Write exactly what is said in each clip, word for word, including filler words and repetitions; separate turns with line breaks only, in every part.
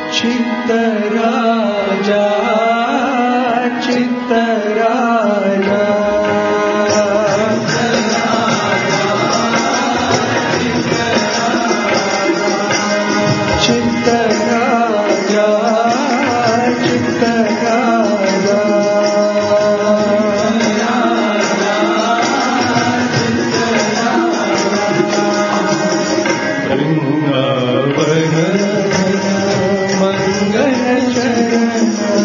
चित्तराजा चित्तराजा चित्तराजा चित्तराजा वृंदावन मंगल चरण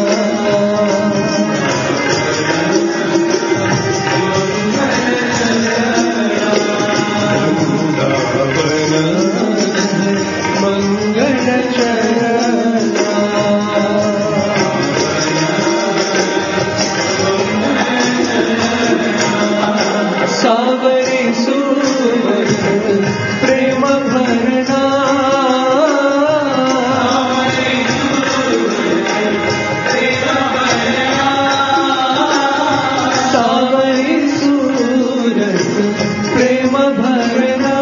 मंगल चरण सावरी सूरत प्रेम भरना सावरी सूरत प्रेम भरना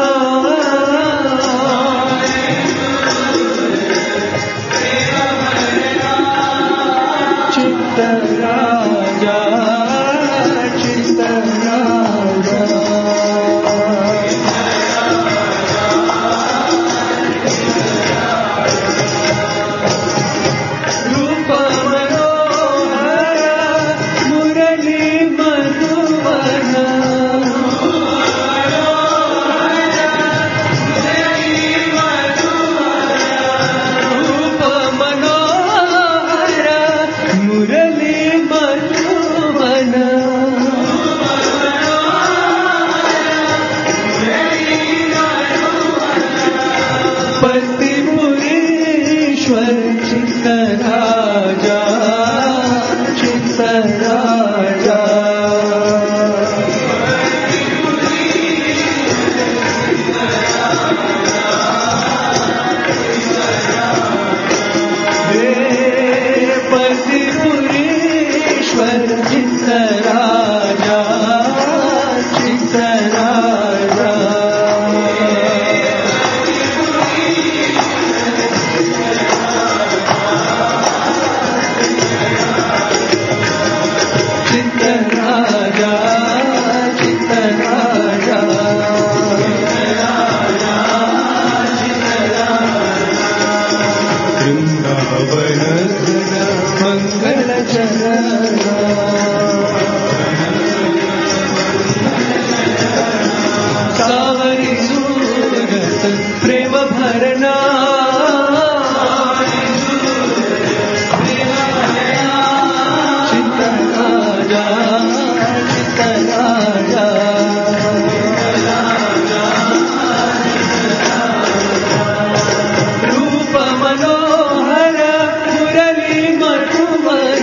चित्तराजा चित्तराजा रूप मनोहर मुरली मधुवन रूप मनोहर मुरली मधुवन पतिपुरीश्वर चित्तराजा चित्तराजा हे पतिपुरीश्वर चित्तराजा चित्तराजा चित्तराजा चित्तराजा वृंदावन मंगल चरण सावरी सूरत प्रेम भरना चित्तराजा चित्तराजा रूप मनोहर मुरली मधुवन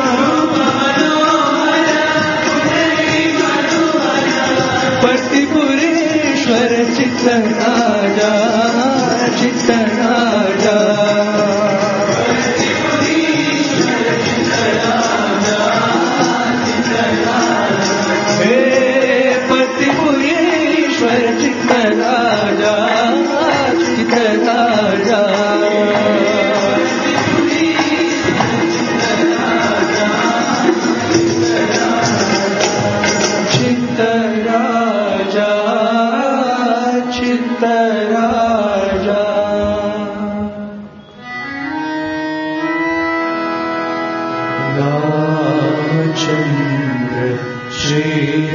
पतिपुरीश्वर चित्तराजा चित्तराजा हे पतिपुरीश्वर चित्तराजा चित्तराजा चित्तराजा चित्तराजा रामचंद्र श्री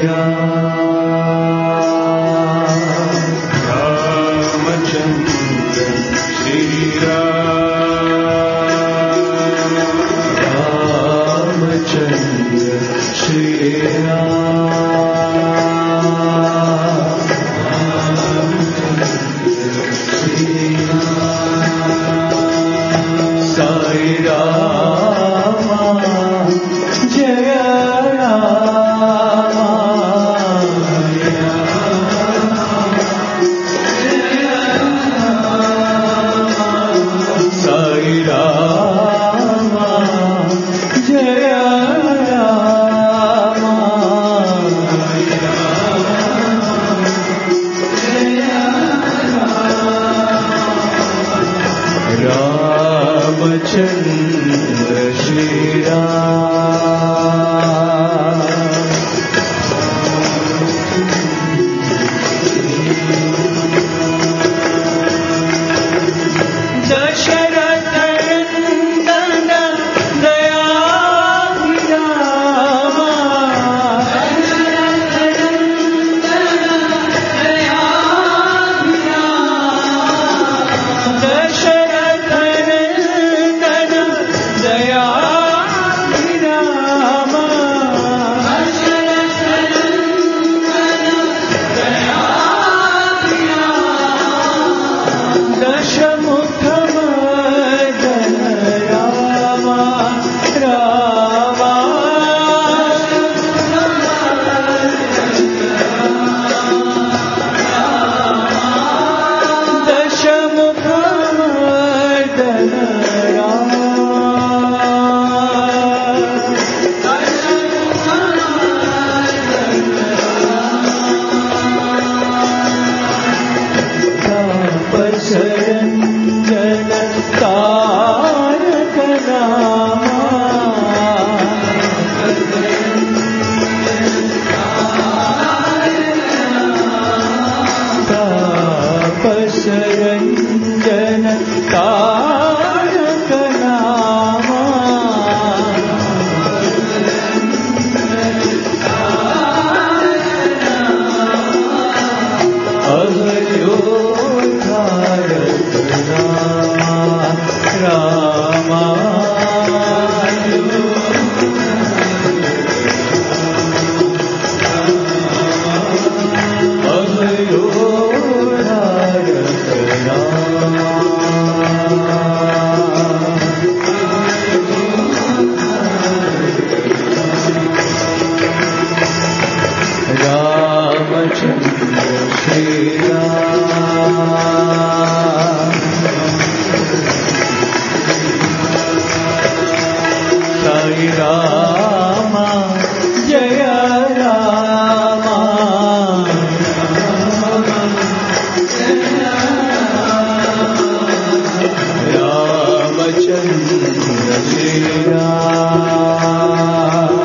राम रामचंद्र श्री राम रामचंद्र श्री राम साई रामा जय रामा साई रामा जय रामा रामचंद्र श्री राम। दशरथ नंदन दयाभिरामा, दशरथ नंदन दयाभिरामा, दशमुख मदन रामा रामा, दशमुख मदन रामा, तापसरंजन तारक नामा, तापसरंजन तारक नामा, अभयो तारक नामा रामा, अभयो तारक नामा, रामचंद्र श्री राम। साई रामा जय रामा, रामचंद्र श्री राम।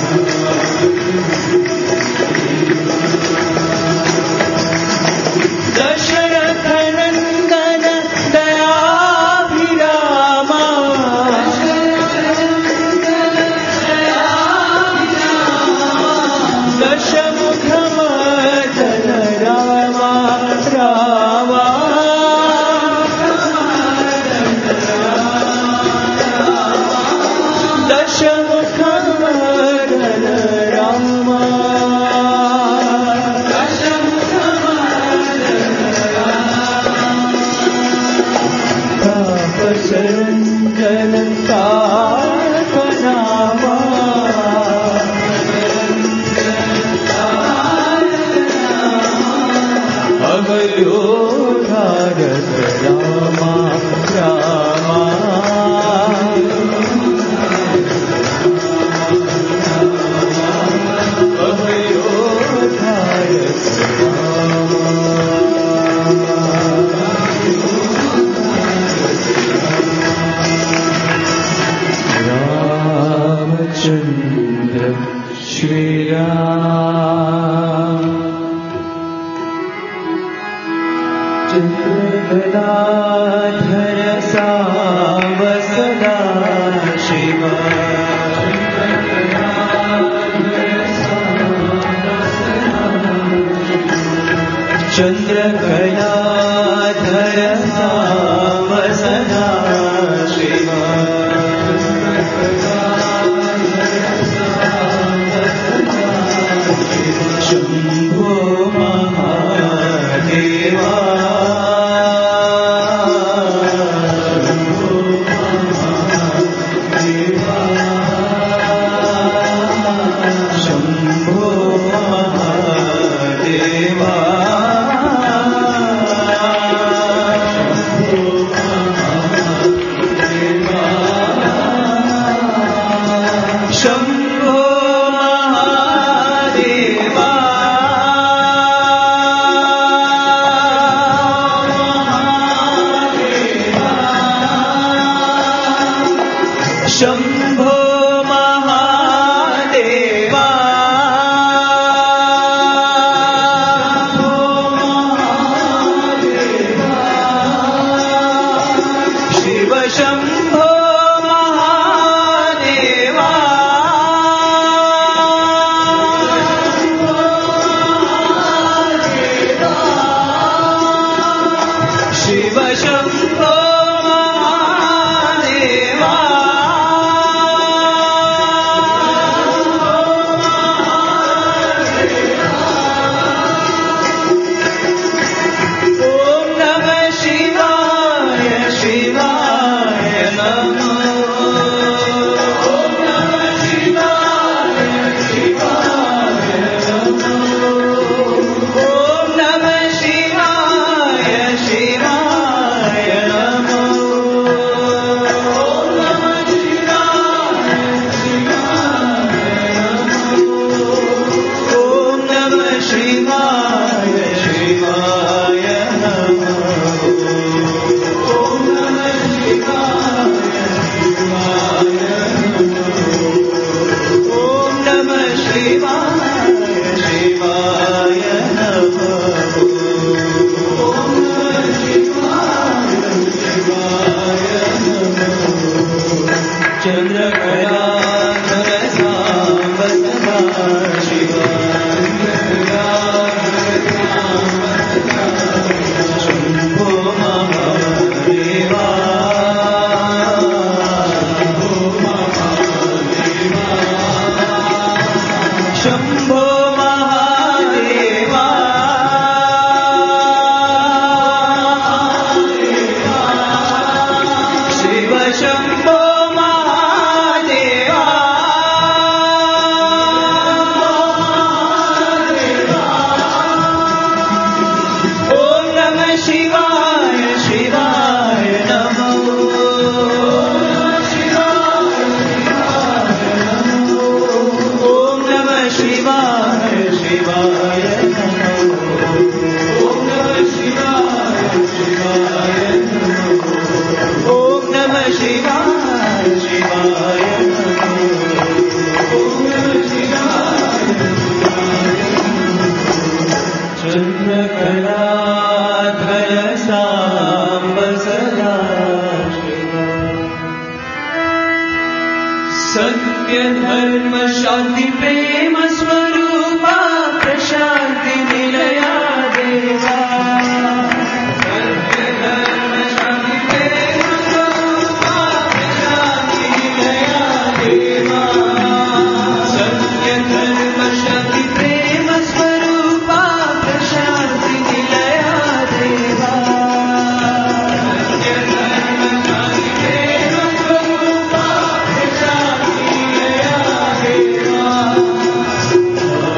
दशरथ नंदन दयाभिरामा, दशमुख मदन रामा रामा, दशमुख मदन रामा, तापसरंजन तारक नामा, अभयो तारक रामा रामा, अभयो तारक रामा, शंभो महादेवा शिव शंभो महादेवा शिव शंभो महादेवा ओम नमः शिवाय शिवाय नमः ओम नमः शिवाय शिवाय नमः ओम नमः शिवाय शिवाय नमः ओम नमः शिवाय शिवाय नमः ओम नमः शिवाय शिवाय नमः ओम नमः शिवाय शिवाय नमः ओम नमः शिवाय शिवाय नमः ओम नमः शिवाय शिवाय नमः चंद्रकलाधर सांब सदा शिवा शंभो महादेवा शंभो महादेवा शिव शंभो महादेवा ओम नमः शिवाय शिवाय नमः ओम नमः शिवाय शिवाय नमः ओम नमः शिवाय शिवाय नमः ओम नमः शिवाय शिवाय नमः ओम नमः शिवाय चंद्रकलाधर सांब सदा शिवा सत्य धर्म शांति प्रेम स्वरूपा प्रशांति निलया देवा सत्य धर्म शांति प्रेम स्वरूपा प्रशांति निलया देवा सत्य धर्म शांति प्रेम स्वरूपा प्रशांति निलया देवा सत्य धर्म शांति प्रेम स्वरूपा प्रशांति निलया देवा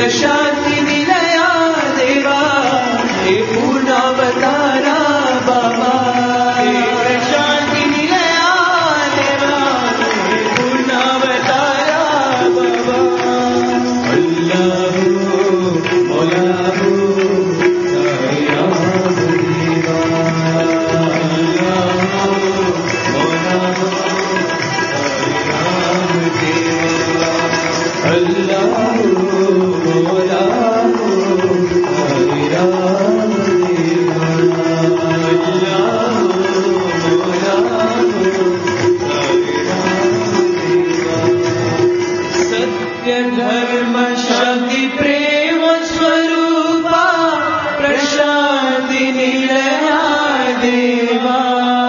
प्रशांति निलया देवा हे पूर्णावतारा बाबा हे प्रशांति निलया देवा हे पूर्णावतारा बाबा अल्लाह मौला हो साई राम देवा अल्लाह मौला हो साई राम देवा अल्लाह मौला हो साई राम देवा अल्लाह मौला हो साई राम देवा सत्य धर्म शांति प्रेम स्वरूपा प्रशांति निलया देवा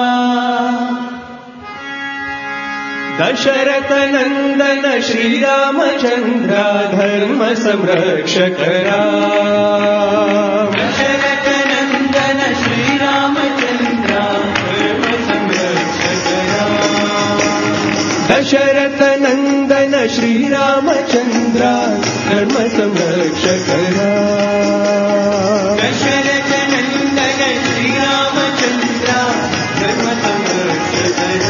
दशरथ नंदन श्री रामचंद्र धर्म संरक्षकरा दशरथ नंदन श्री रामचंद्र धर्म संरक्षकरा दशरथ नंदन श्री रामचंद्र धर्म संरक्षकरा दशरथ नंदन श्री रामचंद्र धर्म संरक्षकरा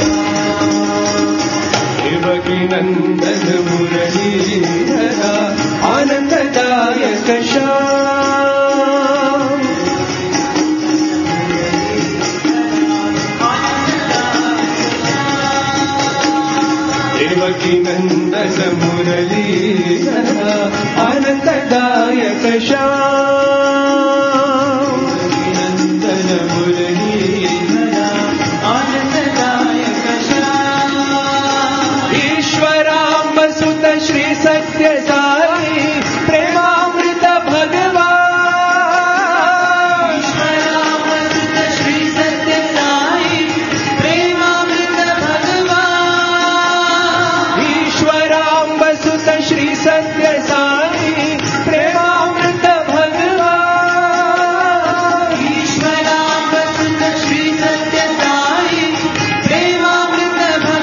देवकी नंदन मुरलीधरा आनंददायक श्याम देवकी नंदन मुरलीधरा आनंददायक श्याम नंदन मुरलीधरा आनंददायक श्याम ईश्वरांब सुत श्री सत्य साई प्रेमामृत भगवान ईश्वरांब सुत श्री सत्य साई प्रेमामृत भगवान ईश्वरांब सुत श्री सत्य साई प्रेमामृत भगवान ईश्वरांब सुत श्री सत्य साई प्रेमामृत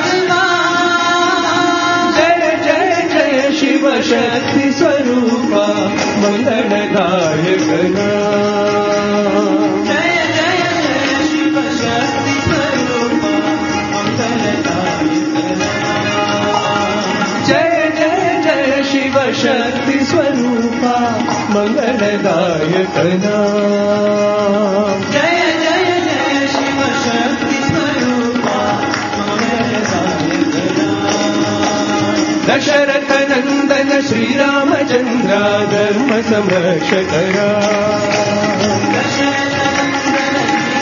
भगवान जय जय जय शिव शक्ति स्वरूपा मंगलदायक नाम जय जय जय शिव शक्ति स्वरूपा मंगलदायक नाम जय जय जय शिव शक्ति स्वरूपा मंगलदायक नाम जय जय जय शिव शक्ति स्वरूपा मंगलदायक नाम दशरथ नंदन श्री रामचंद्र धर्म संरक्षकरा दशरथ नंदन श्री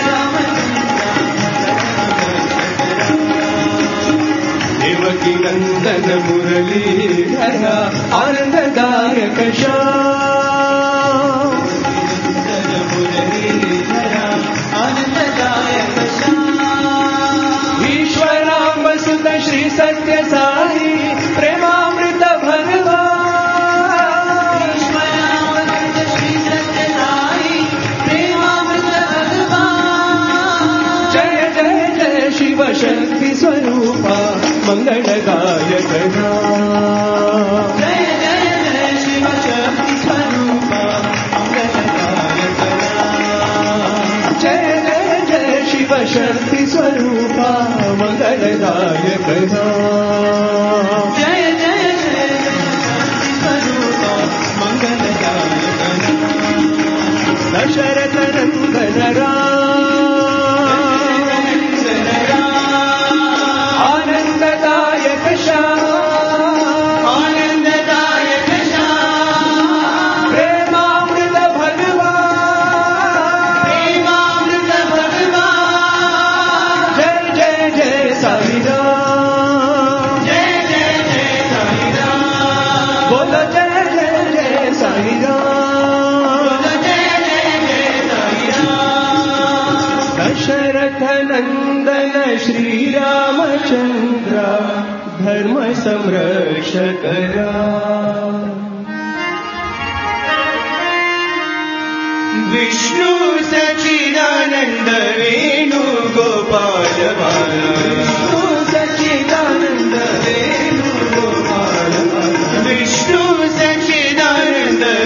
रामचंद्र देवकी नंदन मुरलीधरा आनंददायक श्याम मुरलीधरा आनंददायक श्याम ईश्वरांब सुत श्री सत्य साई प्रेमामृत भगवान ईश्वरांब सुत श्री सत्य साई प्रेमामृत भगवान जय जय जय शिव शक्ति स्वरूपा मंगलदायक नाम जय जय जय शिव शक्ति स्वरूपा मंगलदायक नाम जय जय जय शिव शक्ति स्वरूपा मंगलदायक नाम जय जय जय शक्ति स्वरूपा मंगलदायक नाम दशरथ नंदन राम आनंददायक श्याम आनंददायक श्याम प्रेमामृत भगवान प्रेमामृत भगवान जय जय जय साई राम जय जय जय साई राम बोलो जय जय जय साई राम बोलो जय जय जय साई राम दशरथ नंदन श्री रामचंद्र धर्म संरक्षकरा विष्णु सच्चिदानंद वेणु गोपाल बाला विष्णु सच्चिदानंद वेणु गोपाल बाला विष्णु सच्चिदानंद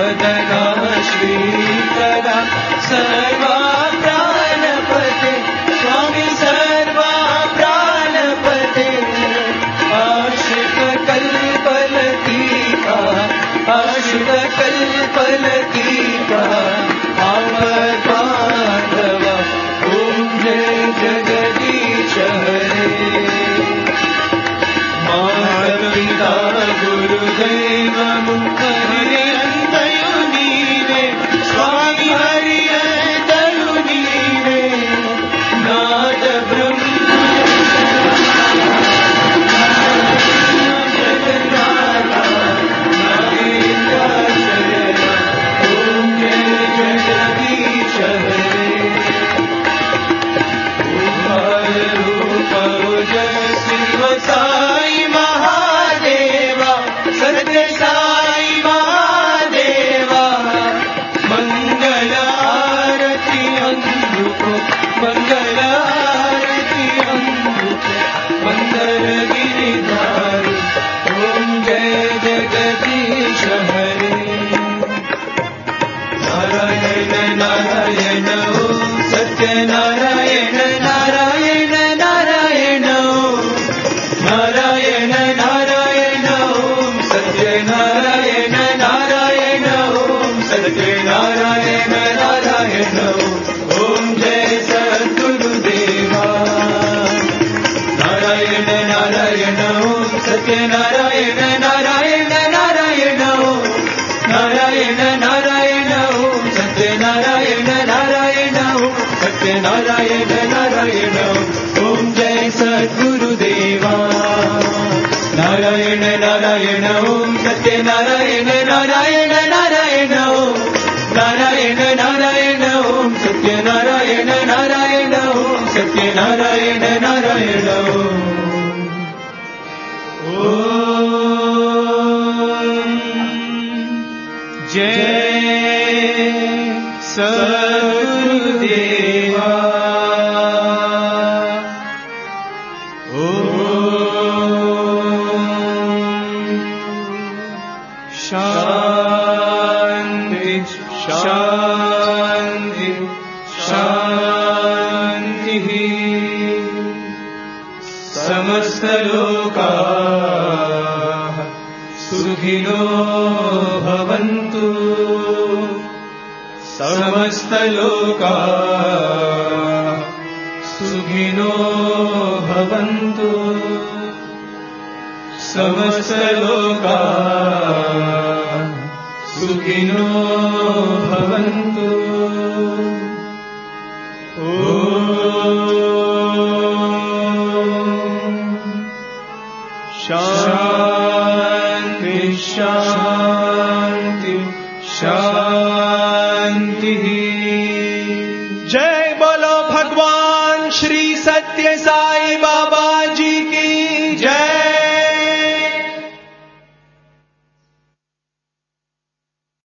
वदना श्रीकरा सर्वा प्राणपते स्वामी सर्वा प्राणपते आश्रित कल्पलतीका आश्रित कल्पलतीका आपद्बान्धव ॐ जय जगदीश हरे माता गुरुदेव हरियन्तयु नीवे स्वामी हरियन्तयु नीवे नाद ब्रह्म जगन्नाथ नागेन्द्र शरण ॐ जय जगदीश हरे रूप जय शिव साई महादेवा सत्य साई महादेवा मंगल आरती अंधुको मंगल आरती अंधुको मंदर गिरिधारी ओम जय जगदीश हरे नारायण नारायण ओम सत्य नारायण नारायण नारायण ओम नारायण नारायण ओम सत्य नारायण नारायण ओम सत्य नारायण नारायण ओम जय सद्गुरुदेवा नारायण नारायण ओम सत्य नारायण नारायण नारायण ओम नारायण नारायण ओम सत्य नारायण नारायण ओम सत्य नारायण नारायण ओम जय सद्गुरुदेवा नारायण नारायण ओम सत्य नारायण नारायण नारायण ओम नारायण नारायण ओम सत्य नारायण नारायण ओम सत्य नारायण नारायण ओम जय सद्गुरुदेवा शांति शांति शांति समस्त लोकाः सुखिनो भवन्तु समस्त लोकाः सुखिनो भवन्तु समस्त लोकाः सुखिनो भवन्तु ॐ शान्ति शान्ति शान्तिः जय बोलो भगवान श्री सत्य साई बाबा जी की